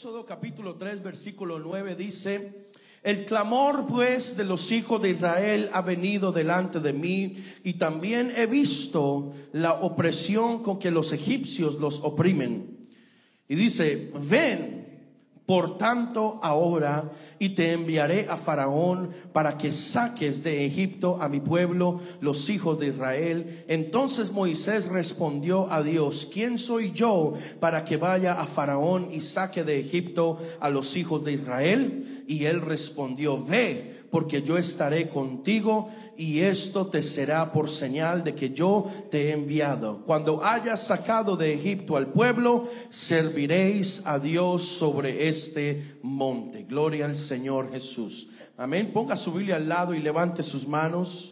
Éxodo capítulo 3 versículo 9 dice: el clamor pues de los hijos de Israel ha venido delante de mí, y también he visto la opresión con que los egipcios los oprimen. Y dice: ven por tanto ahora, y te enviaré a Faraón para que saques de Egipto a mi pueblo, los hijos de Israel. Entonces Moisés respondió a Dios: ¿quién soy yo para que vaya a Faraón y saque de Egipto a los hijos de Israel? Y él respondió: ve, porque yo estaré contigo, y esto te será por señal de que yo te he enviado. Cuando hayas sacado de Egipto al pueblo, serviréis a Dios sobre este monte. Gloria al Señor Jesús. Amén. Ponga su Biblia al lado y levante sus manos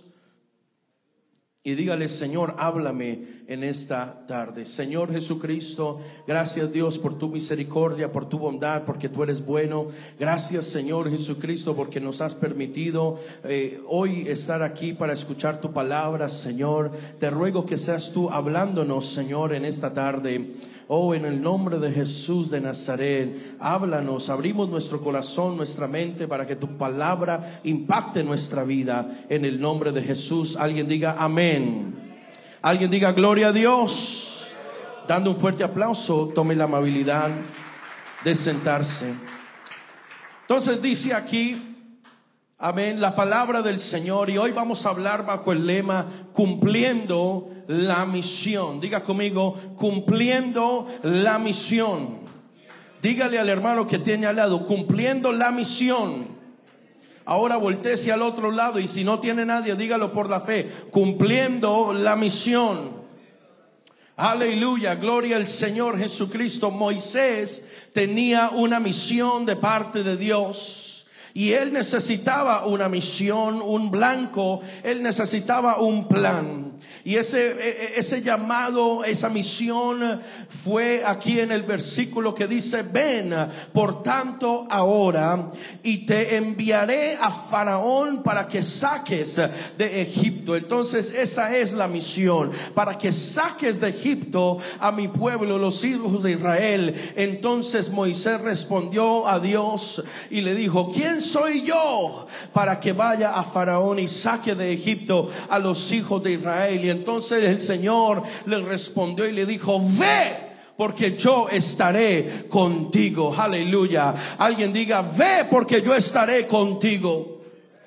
y dígale: Señor, háblame en esta tarde. Señor Jesucristo, gracias Dios por tu misericordia, por tu bondad, porque tú eres bueno. Gracias Señor Jesucristo porque nos has permitido hoy estar aquí para escuchar tu palabra. Señor, te ruego que seas tú hablándonos, Señor, en esta tarde. Oh, en el nombre de Jesús de Nazaret, háblanos, abrimos nuestro corazón, nuestra mente, para que tu palabra impacte nuestra vida. En el nombre de Jesús, alguien diga amén. Alguien diga gloria a Dios. Dando un fuerte aplauso, tome la amabilidad de sentarse. Entonces dice aquí, amén, la palabra del Señor, y hoy vamos a hablar bajo el lema cumpliendo la misión. Diga conmigo: cumpliendo la misión. Dígale al hermano que tiene al lado: cumpliendo la misión. Ahora voltéese al otro lado, y si no tiene nadie, dígalo por la fe: cumpliendo la misión. Aleluya, gloria al Señor Jesucristo. Moisés tenía una misión de parte de Dios. Y él necesitaba una misión, un blanco. Él necesitaba un plan. Y ese llamado, esa misión fue aquí en el versículo que dice: ven por tanto ahora, y te enviaré a Faraón para que saques de Egipto. Entonces esa es la misión, para que saques de Egipto a mi pueblo, los hijos de Israel. Entonces Moisés respondió a Dios y le dijo: ¿quién soy yo para que vaya a Faraón y saque de Egipto a los hijos de Israel? Y entonces el Señor le respondió y le dijo: ve, porque yo estaré contigo. Aleluya. Alguien diga: ve, porque yo estaré contigo.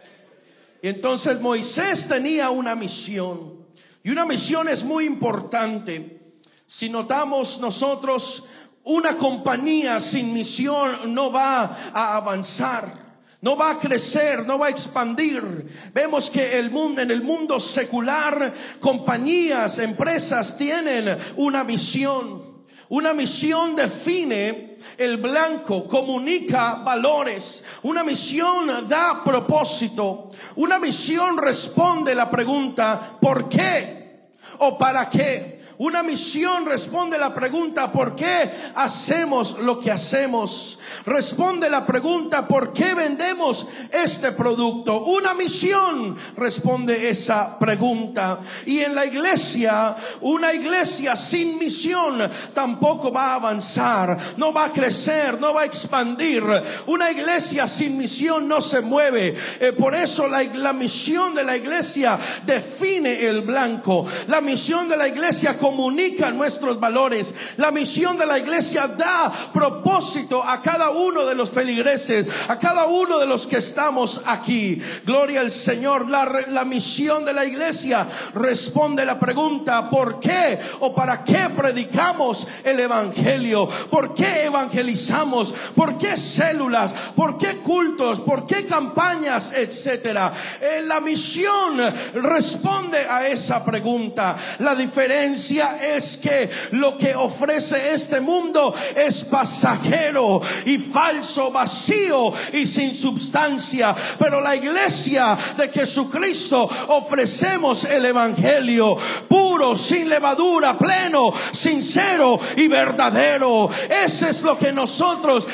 Y entonces Moisés tenía una misión, y una misión es muy importante. Si notamos nosotros, una compañía sin misión no va a avanzar, no va a crecer, no va a expandir. Vemos que en el mundo secular, compañías, empresas tienen una misión. Una misión define el blanco, comunica valores. Una misión da propósito. Una misión responde la pregunta ¿por qué? O ¿para qué? Una misión responde la pregunta ¿por qué hacemos lo que hacemos? Responde la pregunta ¿por qué vendemos este producto? Una misión responde esa pregunta. Y en la iglesia, una iglesia sin misión tampoco va a avanzar, no va a crecer, no va a expandir. Una iglesia sin misión no se mueve. Por eso la misión de la iglesia define el blanco. La misión de la iglesia comunica nuestros valores. La misión de la iglesia da propósito a cada uno de los feligreses, a cada uno de los que estamos aquí. Gloria al Señor. La misión de la iglesia responde la pregunta ¿por qué o para qué predicamos el evangelio? ¿Por qué evangelizamos? ¿Por qué células? ¿Por qué cultos? ¿Por qué campañas? Etcétera. La misión responde a esa pregunta. La diferencia es que lo que ofrece este mundo es pasajero y falso, vacío y sin substancia. Pero la iglesia de Jesucristo ofrecemos el evangelio puro, sin levadura, pleno, sincero y verdadero. Ese es lo que nosotros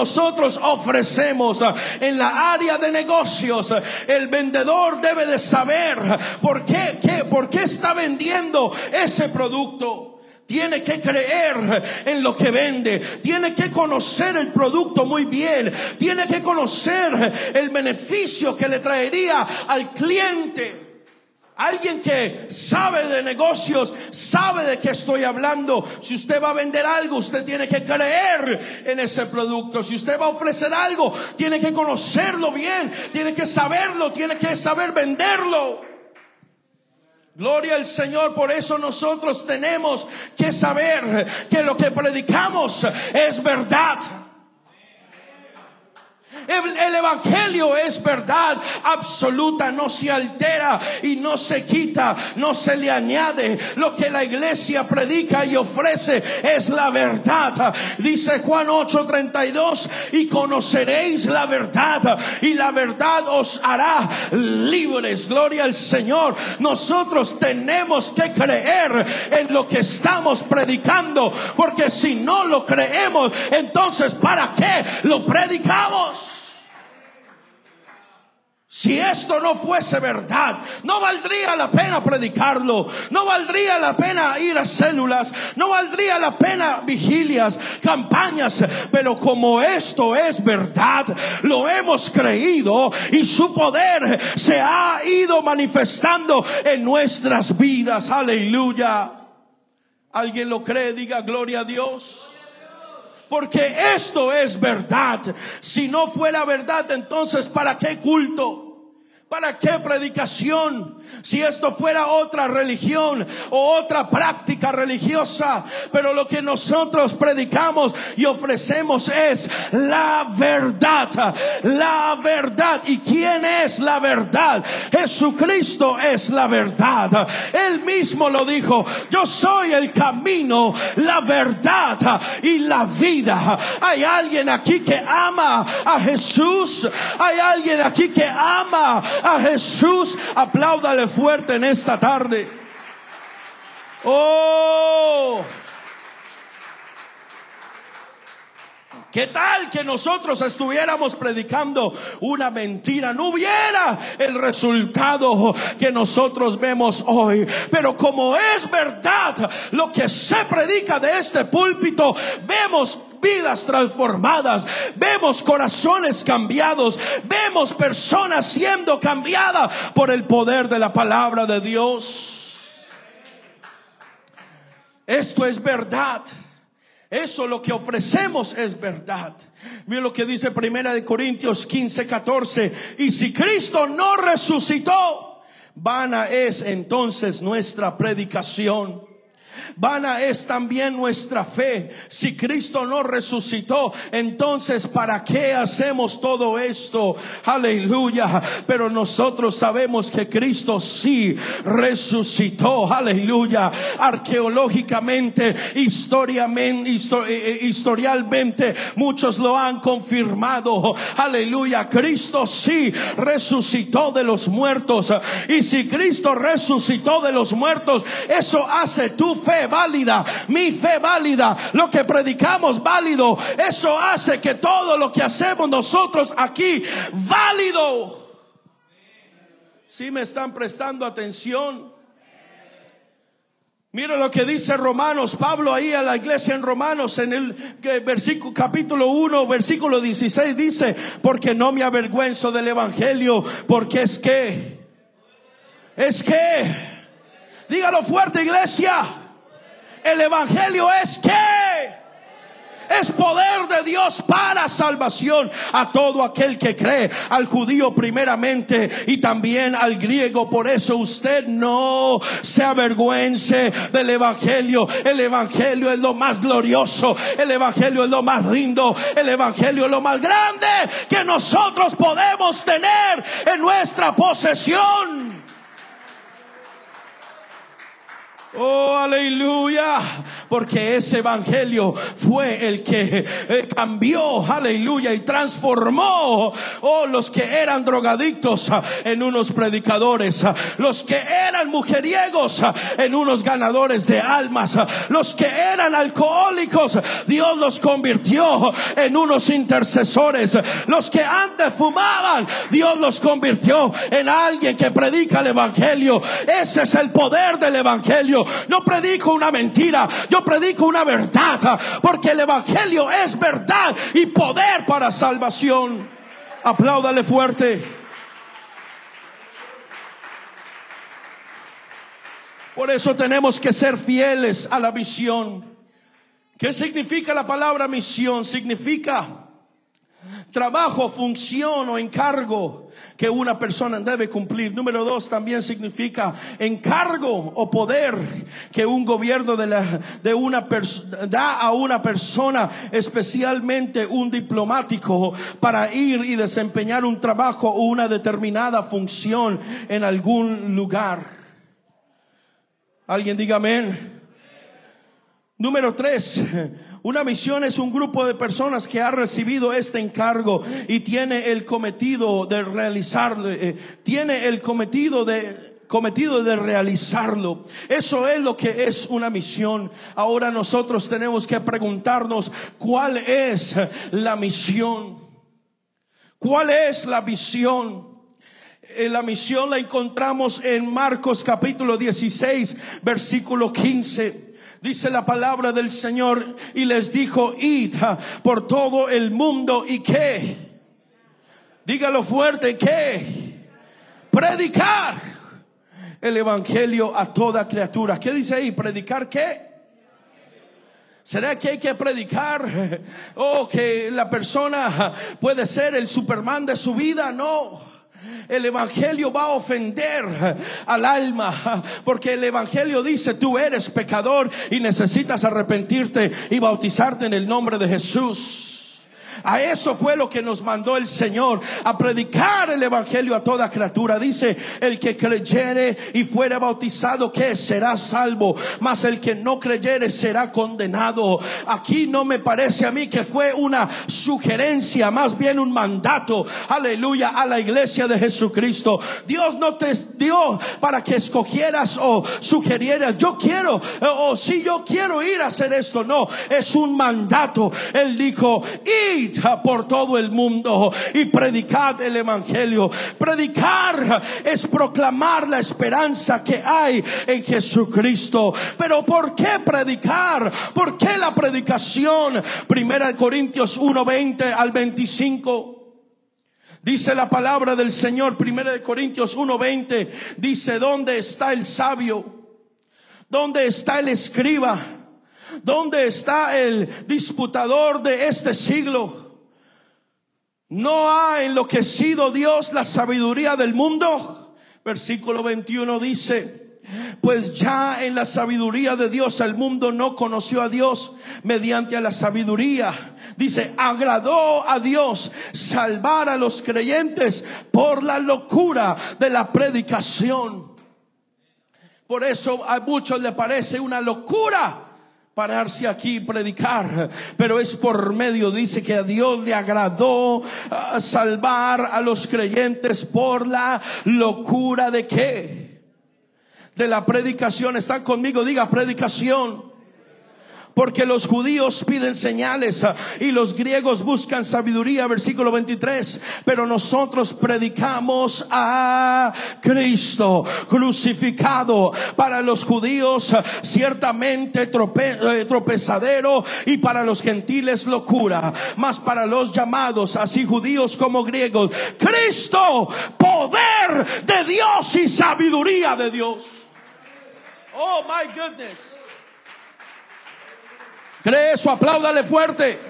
ofrecemos. En la área de negocios, el vendedor debe de saber por qué está vendiendo ese producto. tiene que creer en lo que vende, tiene que conocer el producto muy bien, tiene que conocer el beneficio que le traería al cliente. Alguien que sabe de negocios, sabe de qué estoy hablando. Si usted va a vender algo, usted tiene que creer en ese producto. Si usted va a ofrecer algo, tiene que conocerlo bien, tiene que saberlo, tiene que saber venderlo. Gloria al Señor. Por eso nosotros tenemos que saber que lo que predicamos es verdad. El evangelio es verdad absoluta, no se altera y no se quita, no se le añade. Lo que la iglesia predica y ofrece es la verdad. Dice Juan 8:32: y conoceréis la verdad, y la verdad os hará libres. Gloria al Señor. Nosotros tenemos que creer en lo que estamos predicando, porque si no lo creemos, entonces ¿para qué lo predicamos? Si esto no fuese verdad, no valdría la pena predicarlo, no valdría la pena ir a células, no valdría la pena vigilias, campañas. Pero como esto es verdad, lo hemos creído y su poder se ha ido manifestando en nuestras vidas. Aleluya. ¿Alguien lo cree? Diga gloria a Dios. Porque esto es verdad. Si no fuera verdad, entonces ¿para qué culto? ¿Para qué predicación? Si esto fuera otra religión o otra práctica religiosa. Pero lo que nosotros predicamos y ofrecemos es la verdad. La verdad. ¿Y quién es la verdad? Jesucristo es la verdad. Él mismo lo dijo: yo soy el camino, la verdad y la vida. ¿Hay alguien aquí que ama a Jesús? ¿Hay alguien aquí que ama a Jesús? Apláudale fuerte en esta tarde. Oh, ¿qué tal que nosotros estuviéramos predicando una mentira? No hubiera el resultado que nosotros vemos hoy. Pero como es verdad lo que se predica de este púlpito, vemos vidas transformadas, vemos corazones cambiados, vemos personas siendo cambiadas por el poder de la palabra de Dios. Esto es verdad. Eso lo que ofrecemos es verdad. Mira lo que dice 1 Corintios 15:14: y si Cristo no resucitó, vana es entonces nuestra predicación, vana es también nuestra fe. Si Cristo no resucitó, entonces ¿para qué hacemos todo esto? Aleluya. Pero nosotros sabemos que Cristo sí resucitó. Aleluya. Arqueológicamente, historialmente, muchos lo han confirmado. Aleluya. Cristo sí resucitó de los muertos. Y si Cristo resucitó de los muertos, eso hace tu fe válida, mi fe válida, lo que predicamos válido. Eso hace que todo lo que hacemos nosotros aquí válido. ¿Sí me están prestando atención? Mira lo que dice Romanos, Pablo ahí a la iglesia en Romanos, en el versículo, capítulo 1, versículo 16, dice: porque no me avergüenzo del evangelio, porque es que, dígalo fuerte, iglesia. El evangelio es poder de Dios para salvación a todo aquel que cree, al judío primeramente y también al griego. Por eso usted no se avergüence del evangelio. El evangelio es lo más glorioso, el evangelio es lo más lindo, el evangelio es lo más grande que nosotros podemos tener en nuestra posesión. Oh, aleluya. Porque ese evangelio fue el que cambió, aleluya, y transformó, los que eran drogadictos en unos predicadores, los que eran mujeriegos en unos ganadores de almas, los que eran alcohólicos, Dios los convirtió en unos intercesores, los que antes fumaban, Dios los convirtió en alguien que predica el evangelio. Ese es el poder del evangelio. evangelio. No predico una mentira, yo predico una verdad, porque el evangelio es verdad y poder para salvación. Apláudale fuerte. Por eso tenemos que ser fieles a la misión. ¿Qué significa la palabra misión? Significa trabajo, función o encargo que una persona debe cumplir. Número 2, también significa encargo o poder que un gobierno da a una persona, especialmente un diplomático, para ir y desempeñar un trabajo o una determinada función en algún lugar. Alguien diga amén. Número 3, una misión es un grupo de personas que ha recibido este encargo y tiene el cometido de realizarlo, cometido de realizarlo. Eso es lo que es una misión. Ahora nosotros tenemos que preguntarnos, ¿cuál es la misión? ¿Cuál es la visión? La misión la encontramos en Marcos capítulo 16, versículo 15. Dice la palabra del Señor: y les dijo, id por todo el mundo y ¿qué? Dígalo fuerte, ¿qué? Predicar el evangelio a toda criatura. ¿Qué dice ahí? ¿Predicar qué? ¿Será que hay que predicar que la persona puede ser el Superman de su vida? No. El evangelio va a ofender al alma, porque el evangelio dice: tú eres pecador y necesitas arrepentirte y bautizarte en el nombre de Jesús. A eso fue lo que nos mandó el Señor, a predicar el evangelio a toda criatura. Dice: el que creyere y fuere bautizado, que será salvo, mas el que no creyere será condenado. Aquí no me parece a mí que fue una sugerencia, más bien un mandato, aleluya, a la iglesia de Jesucristo. Dios no te dio para que escogieras o sugerieras: yo quiero, yo quiero ir a hacer esto. No, es un mandato. Él dijo: id por todo el mundo y predicad el evangelio. Predicar es proclamar la esperanza que hay en Jesucristo. Pero ¿por qué predicar? ¿Por qué la predicación? 1 Corintios 1:20 al 25. Dice la palabra del Señor, 1 Corintios 1:20, dice: ¿dónde está el sabio? ¿Dónde está el escriba? ¿Dónde está el disputador de este siglo? ¿No ha enloquecido Dios la sabiduría del mundo? Versículo 21 dice: pues ya en la sabiduría de Dios el mundo no conoció a Dios mediante a la sabiduría. Dice: agradó a Dios salvar a los creyentes por la locura de la predicación. Por eso a muchos les parece una locura pararse aquí y predicar, pero es por medio, dice, que a Dios le agradó salvar a los creyentes por la locura de ¿qué? De la predicación. ¿Están conmigo? Diga predicación. Porque los judíos piden señales y los griegos buscan sabiduría, versículo 23. Pero nosotros predicamos a Cristo crucificado, para los judíos ciertamente tropezadero, y para los gentiles locura, mas para los llamados, así judíos como griegos, Cristo, poder de Dios y sabiduría de Dios. Oh my goodness. ¿Cree eso? Apláudale fuerte.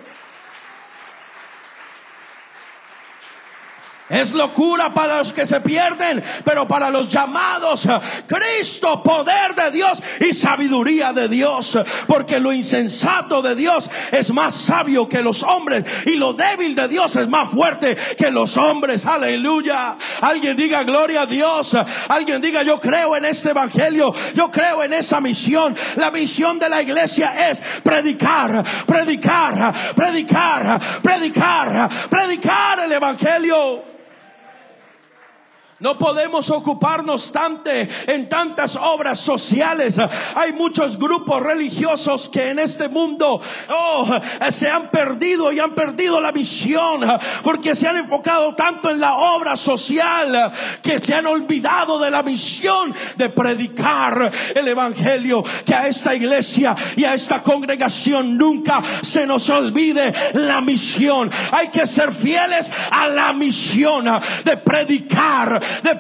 Es locura para los que se pierden, pero para los llamados, Cristo, poder de Dios y sabiduría de Dios. Porque lo insensato de Dios es más sabio que los hombres, y lo débil de Dios es más fuerte que los hombres. Aleluya. Alguien diga gloria a Dios. Alguien diga: yo creo en este evangelio, yo creo en esa misión. La misión de la iglesia es predicar, predicar, predicar, predicar, predicar el evangelio. No podemos ocuparnos en tantas obras sociales. Hay muchos grupos religiosos que en este mundo se han perdido y han perdido la misión, porque se han enfocado tanto en la obra social que se han olvidado de la misión de predicar el evangelio. Que a esta iglesia y a esta congregación nunca se nos olvide la misión. Hay que ser fieles a la misión de predicar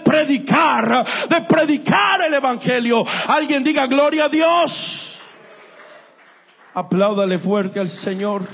el evangelio. Alguien diga gloria a Dios. Apláudale fuerte al Señor.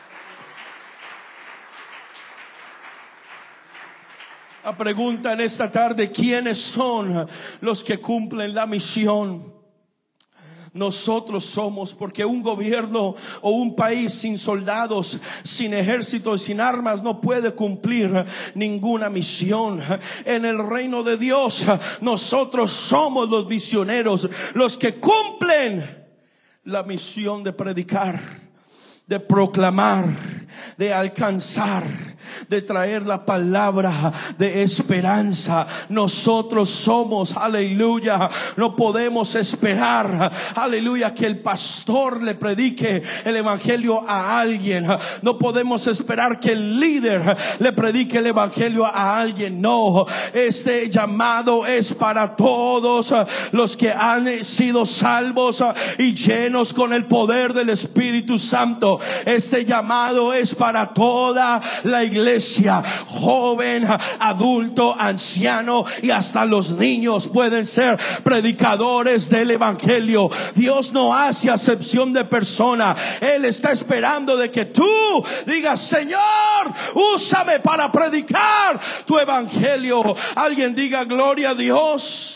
La pregunta en esta tarde: ¿quiénes son los que cumplen la misión? Nosotros somos, porque un gobierno o un país sin soldados, sin ejército y sin armas no puede cumplir ninguna misión. En el reino de Dios nosotros somos los misioneros, los que cumplen la misión de predicar, de proclamar, de alcanzar, de traer la palabra de esperanza. Nosotros somos, aleluya, no podemos esperar, aleluya, que el pastor le predique el evangelio a alguien. No podemos esperar que el líder le predique el evangelio a alguien. No, este llamado es para todos los que han sido salvos y llenos con el poder del Espíritu Santo. Este llamado es para toda la iglesia, joven, adulto, anciano, y hasta los niños pueden ser predicadores del evangelio. Dios no hace acepción de persona. Él está esperando de que tú digas: Señor, úsame para predicar tu evangelio. Alguien diga gloria a Dios.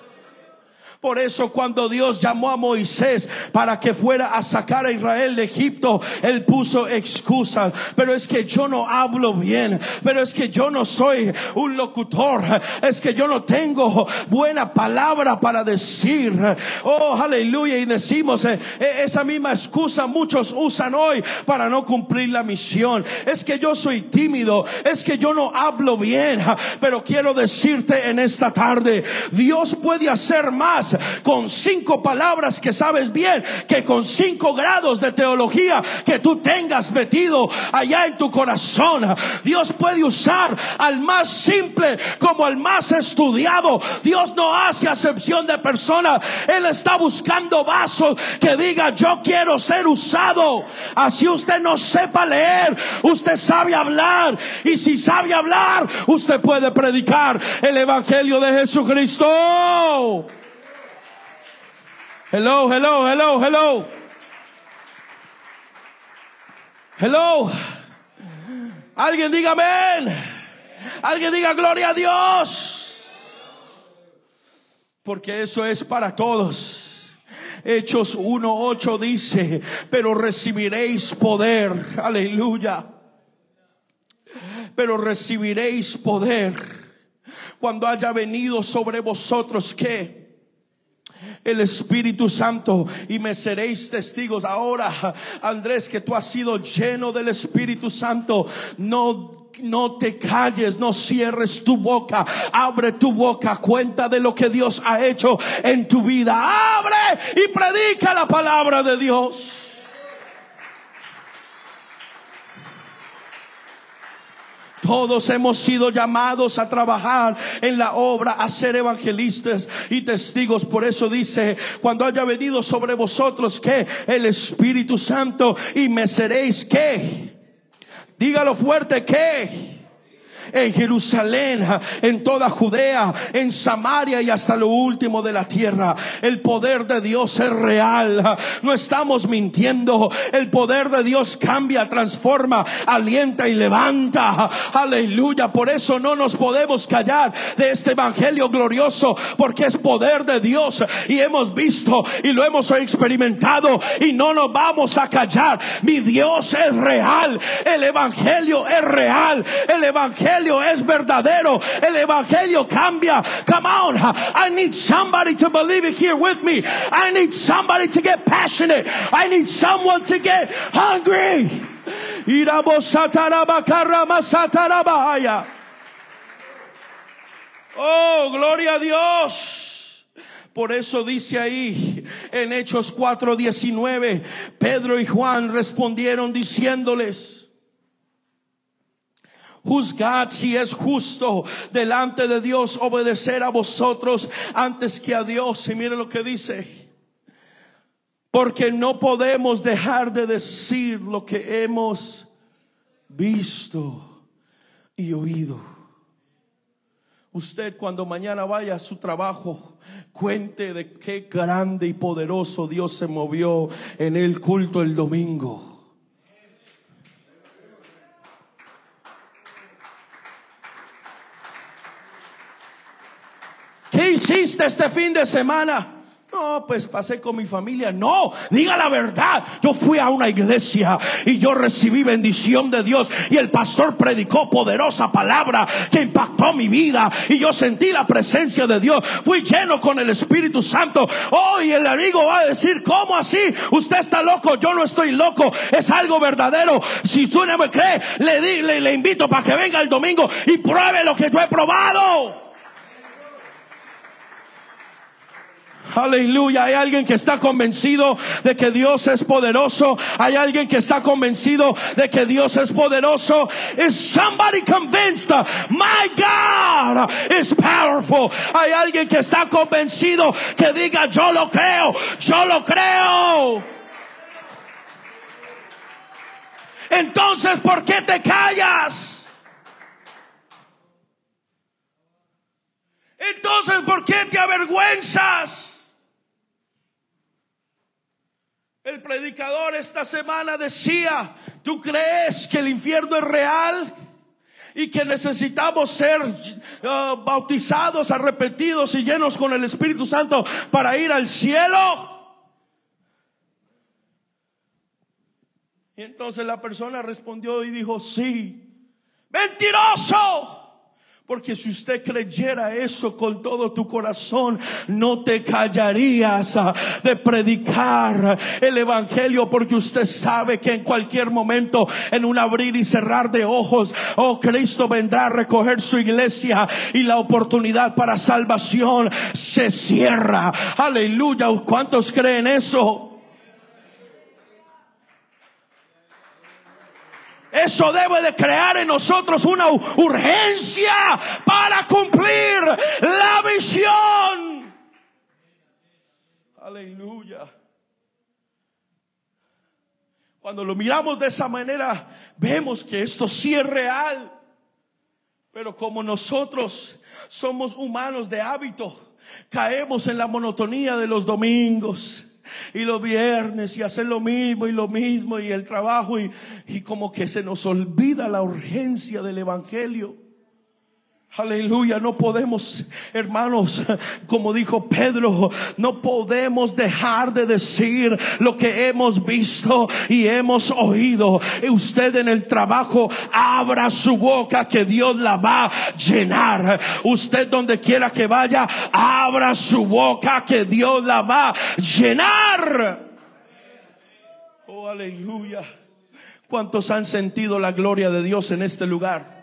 Por eso cuando Dios llamó a Moisés para que fuera a sacar a Israel de Egipto, él puso excusas. Pero es que yo no hablo bien, pero es que yo no soy un locutor, es que yo no tengo buena palabra para decir. Oh, aleluya. Y decimos esa misma excusa muchos usan hoy para no cumplir la misión. Es que yo soy tímido, es que yo no hablo bien. Pero quiero decirte en esta tarde: Dios puede hacer más con 5 palabras que sabes bien que con 5 grados de teología que tú tengas metido allá en tu corazón. Dios puede usar al más simple como al más estudiado. Dios no hace acepción de personas. Él está buscando vasos que digan: yo quiero ser usado. Así usted no sepa leer, usted sabe hablar, y si sabe hablar, usted puede predicar el evangelio de Jesucristo. Hello, hello, hello, hello. Hello. Alguien diga amén. Alguien diga gloria a Dios. Porque eso es para todos. Hechos 1:8 dice: pero recibiréis poder. Aleluya. Pero recibiréis poder cuando haya venido sobre vosotros, ¿qué? El Espíritu Santo, y me seréis testigos. Ahora, Andrés, que tú has sido lleno del Espíritu Santo, no te calles, no cierres tu boca. Abre tu boca, cuenta de lo que Dios ha hecho en tu vida. Abre y predica la palabra de Dios. Todos hemos sido llamados a trabajar en la obra, a ser evangelistas y testigos. Por eso dice: cuando haya venido sobre vosotros, ¿qué? El Espíritu Santo, y me seréis, ¿qué? Dígalo fuerte, ¿qué? En Jerusalén, en toda Judea, en Samaria y hasta lo último de la tierra. El poder de Dios es real. No estamos mintiendo. El poder de Dios cambia, transforma, alienta y levanta. Aleluya. Por eso no nos podemos callar de este evangelio glorioso, porque es poder de Dios y hemos visto y lo hemos experimentado, y no nos vamos a callar. Mi Dios es real. El evangelio es real. El evangelio es verdadero. El evangelio cambia. Come on, I need somebody to believe it here with me. I need somebody to get passionate. I need someone to get hungry. Oh, gloria a Dios. Por eso dice ahí en Hechos 4:19, Pedro y Juan respondieron diciéndoles: juzgad si es justo delante de Dios obedecer a vosotros antes que a Dios. Y mire lo que dice: porque no podemos dejar de decir lo que hemos visto y oído. Usted, cuando mañana vaya a su trabajo, cuente de qué grande y poderoso Dios se movió en el culto el domingo. ¿Qué hiciste este fin de semana? No, pues pasé con mi familia. No, diga la verdad. Yo fui a una iglesia y yo recibí bendición de Dios, y el pastor predicó poderosa palabra que impactó mi vida, y yo sentí la presencia de Dios. Fui lleno con el Espíritu Santo. Oh, y el amigo va a decir: ¿cómo así? Usted está loco. Yo no estoy loco, es algo verdadero. Si usted no me cree, le invito para que venga el domingo y pruebe lo que yo he probado. Aleluya. Hay alguien que está convencido de que Dios es poderoso. Hay alguien que está convencido de que Dios es poderoso. Is somebody convinced? My God is powerful. Hay alguien que está convencido, que diga: yo lo creo, yo lo creo. Entonces, ¿por qué te callas? Entonces, ¿por qué te avergüenzas? El predicador esta semana decía: ¿tú crees que el infierno es real y que necesitamos ser bautizados, arrepentidos y llenos con el Espíritu Santo para ir al cielo? Y entonces la persona respondió y dijo: sí. ¡Mentiroso! Porque si usted creyera eso con todo tu corazón, no te callarías de predicar el evangelio, porque usted sabe que en cualquier momento, en un abrir y cerrar de ojos, oh, Cristo vendrá a recoger su iglesia y la oportunidad para salvación se cierra. Aleluya. ¿Cuántos creen eso? Eso debe de crear en nosotros una urgencia para cumplir la misión. Aleluya. Cuando lo miramos de esa manera, vemos que esto sí es real. Pero como nosotros somos humanos de hábito, caemos en la monotonía de los domingos y los viernes, y hacer lo mismo y el trabajo, y como que se nos olvida la urgencia del evangelio. Aleluya. No podemos, hermanos, como dijo Pedro, no podemos dejar de decir lo que hemos visto y hemos oído. Y usted en el trabajo, abra su boca, que Dios la va a llenar. Usted donde quiera que vaya, abra su boca, que Dios la va a llenar. Oh, aleluya. ¿Cuántos han sentido la gloria de Dios en este lugar?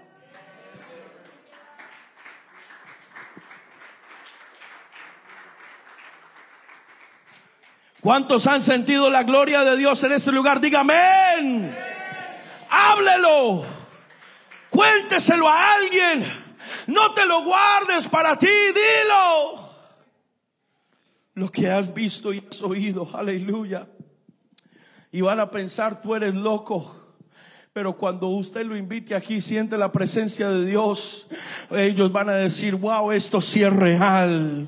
¿Cuántos han sentido la gloria de Dios en este lugar? Diga amén. Háblelo. Cuénteselo a alguien. No te lo guardes para ti. Dilo. Lo que has visto y has oído. Aleluya. Y van a pensar: tú eres loco. Pero cuando usted lo invite aquí, siente la presencia de Dios, ellos van a decir: wow, esto sí es real.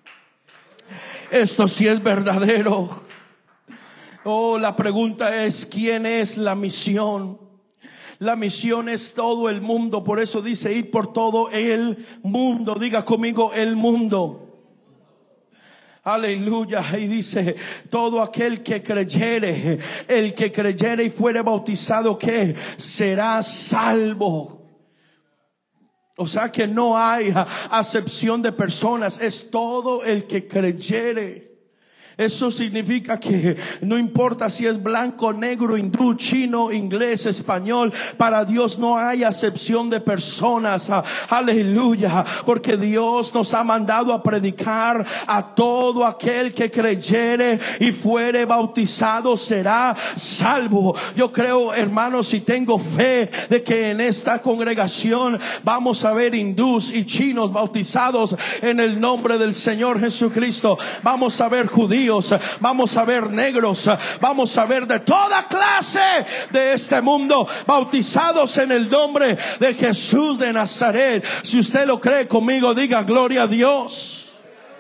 Esto sí es verdadero. Oh, la pregunta es: ¿quién es la misión? La misión es todo el mundo. Por eso dice: ir por todo el mundo. Diga conmigo: el mundo. Aleluya. Y dice: todo aquel que creyere, el que creyere y fuere bautizado, ¿qué? Será salvo. O sea que no hay acepción de personas, es todo el que creyere. Eso significa que no importa si es blanco, negro, hindú, chino, inglés, español, para Dios no hay acepción de personas. Aleluya, porque Dios nos ha mandado a predicar a todo aquel que creyere y fuere bautizado será salvo. Yo creo, hermanos, y tengo fe de que en esta congregación vamos a ver hindús y chinos bautizados en el nombre del Señor Jesucristo. Vamos a ver judíos, vamos a ver negros, vamos a ver de toda clase de este mundo bautizados en el nombre de Jesús de Nazaret. Si usted lo cree conmigo, diga gloria a Dios.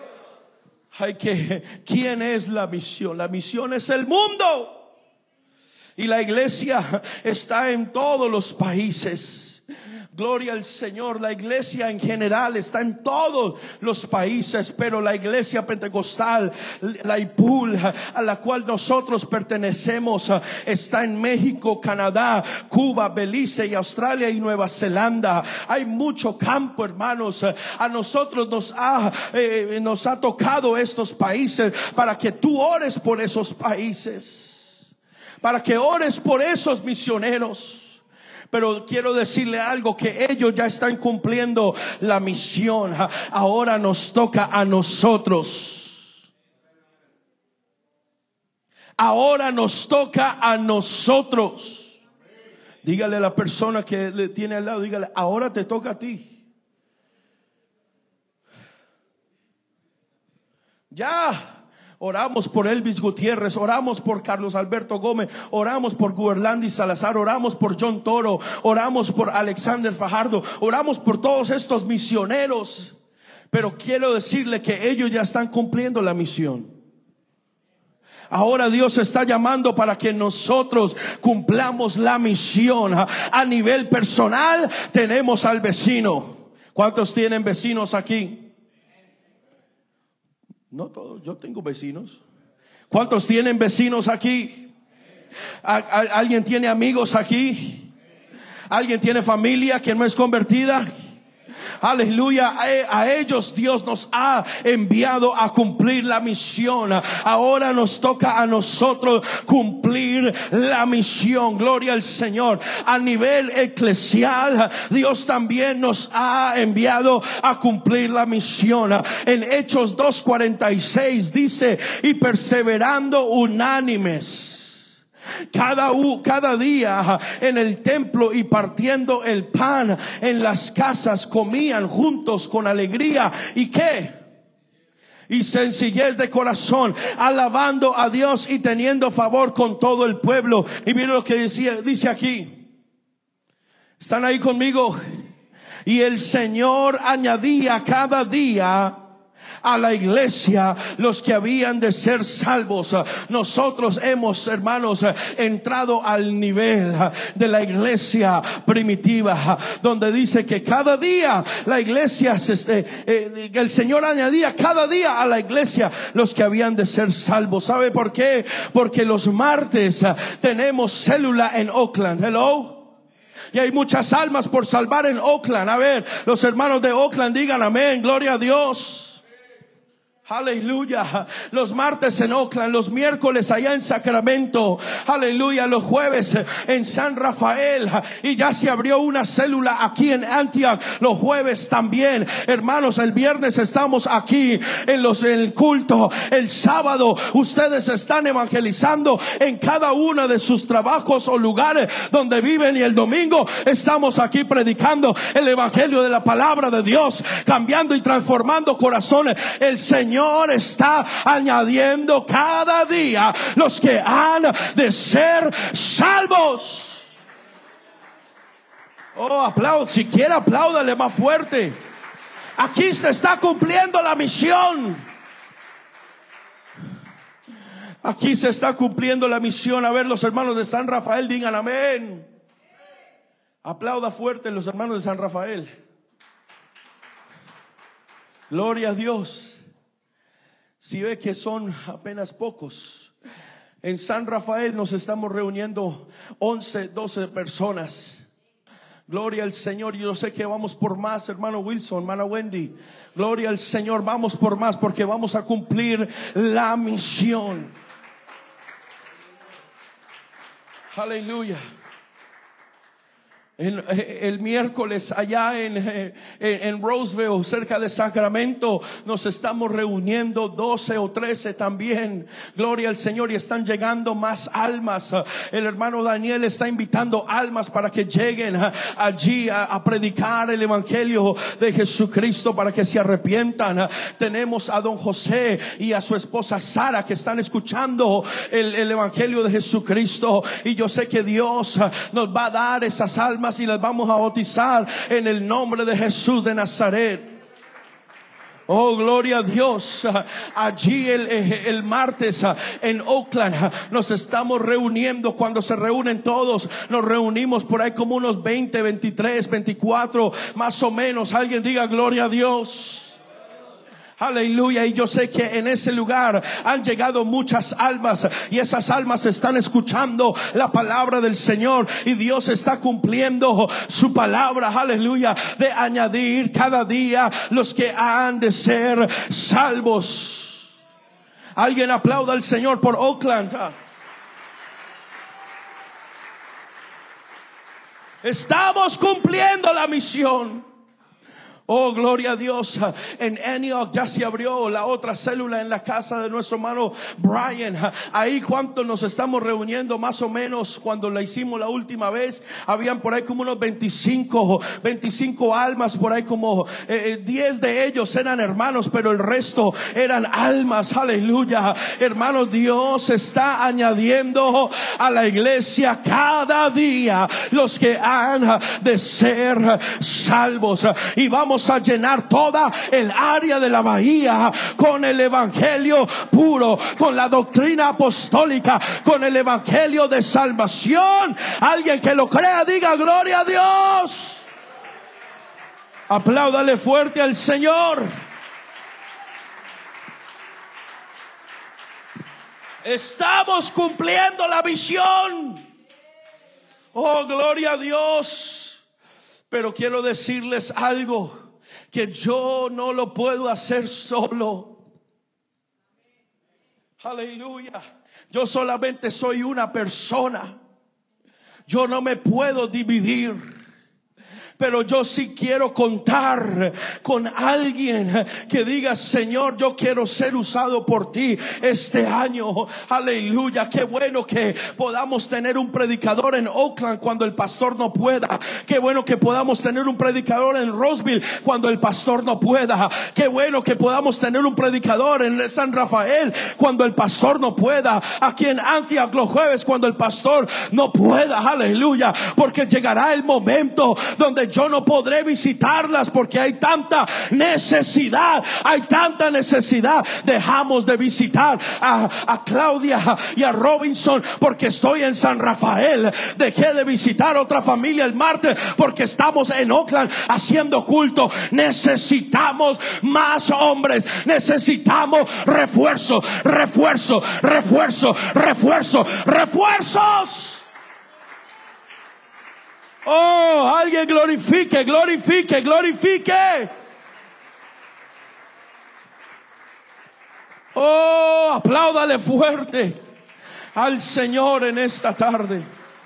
¿Quién es la misión? La misión es el mundo, y la iglesia está en todos los países. Gloria al Señor. La iglesia en general está en todos los países, pero la iglesia pentecostal, la IPUL, a la cual nosotros pertenecemos, está en México, Canadá, Cuba, Belice y Australia y Nueva Zelanda. Hay mucho campo, hermanos. A nosotros nos ha tocado estos países para que tú ores por esos países, para que ores por esos misioneros. Pero quiero decirle algo, que ellos ya están cumpliendo la misión. Ahora nos toca a nosotros. Ahora nos toca a nosotros. Dígale a la persona que le tiene al lado, dígale, ahora te toca a ti. Ya. Oramos por Elvis Gutiérrez, oramos por Carlos Alberto Gómez, oramos por Guerlandi Salazar, oramos por John Toro, oramos por Alexander Fajardo, oramos por todos estos misioneros. Pero quiero decirle que ellos ya están cumpliendo la misión. Ahora Dios está llamando para que nosotros cumplamos la misión. A nivel personal tenemos al vecino. ¿Cuántos tienen vecinos aquí? No todos, yo tengo vecinos. ¿Cuántos tienen vecinos aquí? ¿Alguien tiene amigos aquí? ¿Alguien tiene familia que no es convertida? Aleluya, a ellos Dios nos ha enviado a cumplir la misión. Ahora nos toca a nosotros cumplir la misión. Gloria al Señor. A nivel eclesial, Dios también nos ha enviado a cumplir la misión. En Hechos 2:46 dice, y perseverando unánimes cada día en el templo y partiendo el pan en las casas, comían juntos con alegría y ¿qué? Y sencillez de corazón, alabando a Dios y teniendo favor con todo el pueblo. Y miren lo que dice aquí. ¿Están ahí conmigo? Y el Señor añadía cada día a la iglesia los que habían de ser salvos. Nosotros hemos, hermanos, entrado al nivel de la iglesia primitiva, donde dice que cada día la iglesia el Señor añadía cada día a la iglesia los que habían de ser salvos. ¿Sabe por qué? Porque los martes tenemos célula en Oakland. Hello. Y hay muchas almas por salvar en Oakland. A ver, los hermanos de Oakland digan amén, gloria a Dios. Aleluya. Los martes en Oakland, los miércoles allá en Sacramento, aleluya, los jueves en San Rafael, y ya se abrió una célula aquí en Antioch los jueves también. Hermanos, el viernes estamos aquí en el culto, el sábado ustedes están evangelizando en cada uno de sus trabajos o lugares donde viven, y el domingo estamos aquí predicando el evangelio de la palabra de Dios, cambiando y transformando corazones. El Señor está añadiendo cada día los que han de ser salvos. Oh, aplaudo, si quiere apláudale más fuerte. Aquí se está cumpliendo la misión. Aquí se está cumpliendo la misión. A ver, los hermanos de San Rafael digan amén. Aplauda fuerte los hermanos de San Rafael. Gloria a Dios. Si ve que son apenas pocos, en San Rafael nos estamos reuniendo 11, 12 personas. Gloria al Señor. Yo sé que vamos por más, hermano Wilson, hermana Wendy. Gloria al Señor, vamos por más porque vamos a cumplir la misión. Aleluya. El miércoles allá en Roseville, cerca de Sacramento, nos estamos reuniendo 12 o 13 también. Gloria al Señor, y están llegando más almas. El hermano Daniel está invitando almas para que lleguen allí a predicar el evangelio de Jesucristo, para que se arrepientan. Tenemos a don José y a su esposa Sara que están escuchando el evangelio de Jesucristo, y yo sé que Dios nos va a dar esas almas y las vamos a bautizar en el nombre de Jesús de Nazaret. Oh, gloria a Dios. Allí el martes en Oakland nos estamos reuniendo. Cuando se reúnen todos, nos reunimos por ahí como unos 20, 23, 24 más o menos. Alguien diga gloria a Dios. Aleluya. Y yo sé que en ese lugar han llegado muchas almas, y esas almas están escuchando la palabra del Señor, y Dios está cumpliendo su palabra, aleluya, de añadir cada día los que han de ser salvos. Alguien aplauda al Señor por Oakland. Estamos cumpliendo la misión. Oh, gloria a Dios. En Antioch ya se abrió la otra célula en la casa de nuestro hermano Brian. Ahí cuántos nos estamos reuniendo, más o menos. Cuando la hicimos la última vez, habían por ahí como unos 25 almas, por ahí como 10 de ellos eran hermanos, pero el resto eran almas. Aleluya. Hermanos, Dios está añadiendo a la iglesia cada día los que han de ser salvos, y vamos a llenar toda el área de la bahía con el evangelio puro, con la doctrina apostólica, con el evangelio de salvación. Alguien que lo crea diga gloria a Dios. Apláudale fuerte al Señor. Estamos cumpliendo la visión. Oh, gloria a Dios. Pero quiero decirles algo, que yo no lo puedo hacer solo. Aleluya. Yo solamente soy una persona. Yo no me puedo dividir. Pero yo sí quiero contar con alguien que diga: Señor, yo quiero ser usado por ti este año. Aleluya. Qué bueno que podamos tener un predicador en Oakland cuando el pastor no pueda. Qué bueno que podamos tener un predicador en Roseville cuando el pastor no pueda. Qué bueno que podamos tener un predicador en San Rafael cuando el pastor no pueda. Aquí en Antioch los jueves cuando el pastor no pueda. Aleluya. Porque llegará el momento donde yo no podré visitarlas porque hay tanta necesidad. Hay tanta necesidad. Dejamos de visitar a Claudia y a Robinson porque estoy en San Rafael. Dejé de visitar otra familia el martes porque estamos en Oakland haciendo culto. Necesitamos más hombres. Necesitamos refuerzos. Oh, alguien glorifique. Oh, apláudale fuerte al Señor en esta tarde.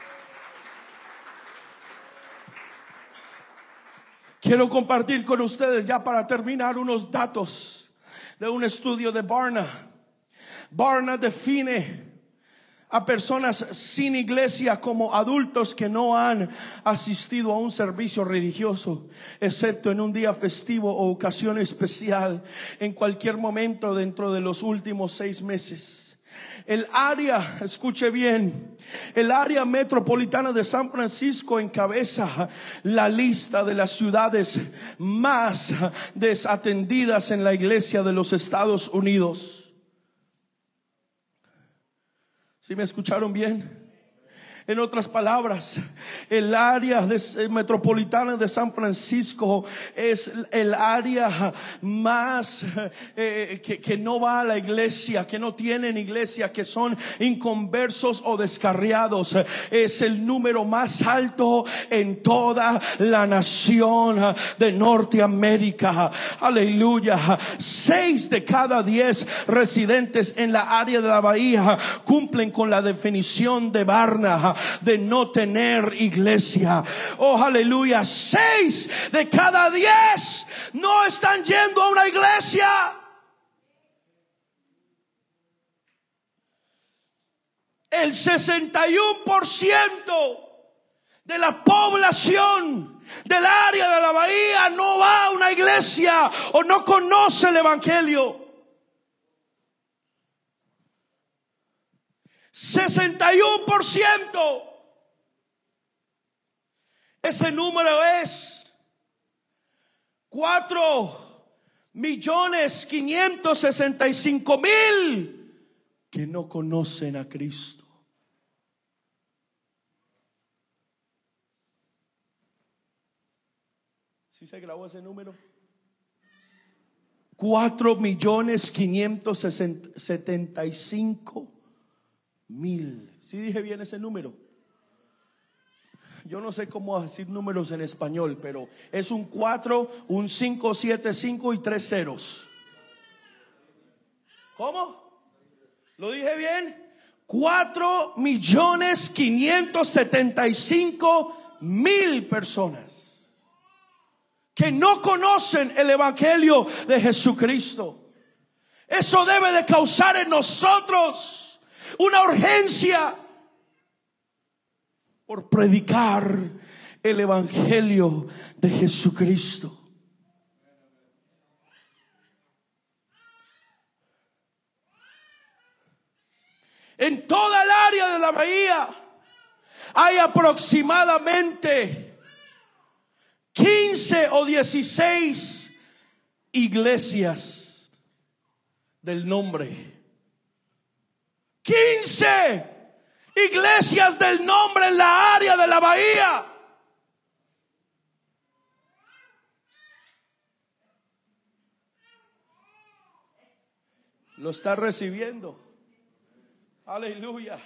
Quiero compartir con ustedes, ya para terminar, unos datos de un estudio de Barna. Barna define a personas sin iglesia como adultos que no han asistido a un servicio religioso, excepto en un día festivo o ocasión especial, en cualquier momento dentro de los últimos 6 meses. El área, escuche bien, el área metropolitana de San Francisco encabeza la lista de las ciudades más desatendidas en la iglesia de los Estados Unidos. ¿Sí me escucharon bien? En otras palabras, el área metropolitana de San Francisco es el área más que no va a la iglesia, que no tienen iglesia, que son inconversos o descarriados. Es el número más alto en toda la nación de Norteamérica. Aleluya. 6 de cada 10 residentes en la área de la bahía cumplen con la definición de Barna de no tener iglesia. Oh, aleluya. 6 de cada 10 no están yendo a una iglesia. El 61% de la población del área de la bahía no va a una iglesia o no conoce el evangelio. 61%. Ese número es 4.565.000 que no conocen a Cristo. ¿Sí se grabó ese número? 4.575.000. ¿Sí dije bien ese número? Yo no sé cómo decir números en español, pero es un 4, un 5, 7, 5 y 3 ceros. ¿Cómo? ¿Lo dije bien? 4.575.000 personas que no conocen el evangelio de Jesucristo. Eso debe de causar en nosotros una urgencia por predicar el evangelio de Jesucristo. En toda el área de la bahía hay aproximadamente 15 o 16 iglesias del nombre. 15 iglesias del nombre en la área de la bahía. Lo está recibiendo. Aleluya.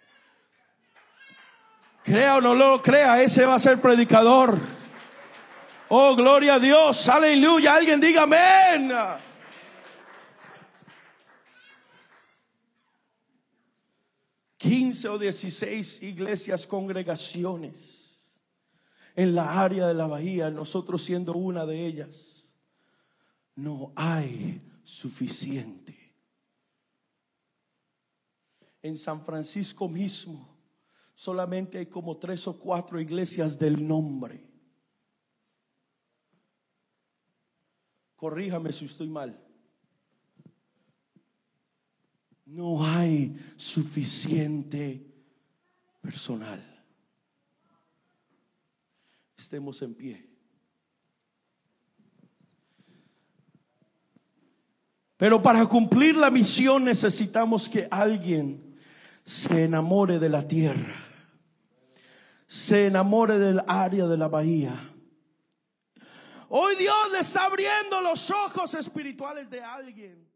Crea o no lo crea, ese va a ser predicador. Oh, gloria a Dios. Aleluya. Alguien diga amén. 15 o 16 iglesias, congregaciones en la área de la bahía, nosotros siendo una de ellas. No hay suficiente. En San Francisco mismo solamente hay como 3 o 4 iglesias del nombre. Corríjame si estoy mal. No hay suficiente personal. Estemos en pie. Pero para cumplir la misión necesitamos que alguien se enamore de la tierra, se enamore del área de la bahía. Hoy Dios le está abriendo los ojos espirituales de alguien.